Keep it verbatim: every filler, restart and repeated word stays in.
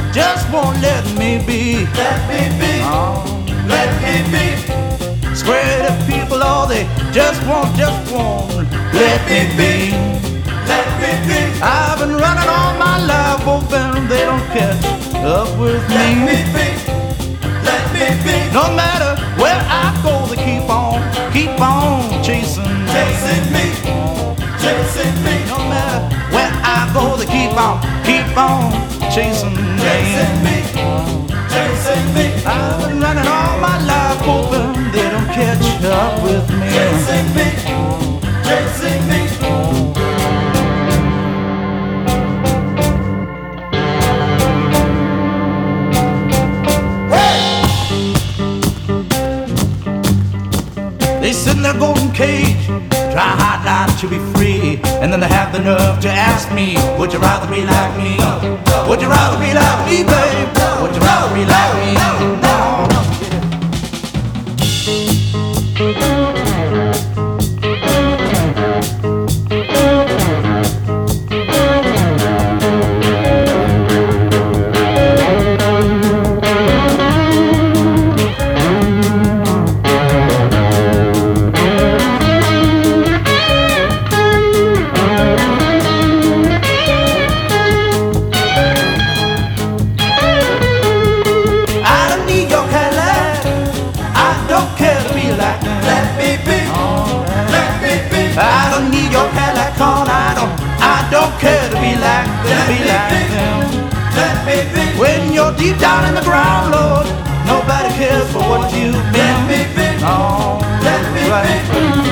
just won't let me be. Let me be, Oh. let me be. Square the people, oh, they just won't, just won't let me be. Let me be, I've been running all my life, hoping they don't catch up with let me me. be, let me be. No matter where I go, they keep on, keep on chasing me. Chasing me, chasing me. No matter where I go, they keep on, keep on chasing Chasing me. me, chasing me. I've been running all my life, hoping they don't catch up with me. Chasing me, chasing me. They sit in their golden cage, try hard not to be free, and then they have the nerve to ask me, would you rather be like me? Would you rather be like me, babe? Would you rather be like me? No. I don't need your Cadillac on, I don't, I don't care to be like them, be like them. Let me be, When you're deep down in the ground, Lord, nobody cares for what you've been. let me be, Oh, let me right. be.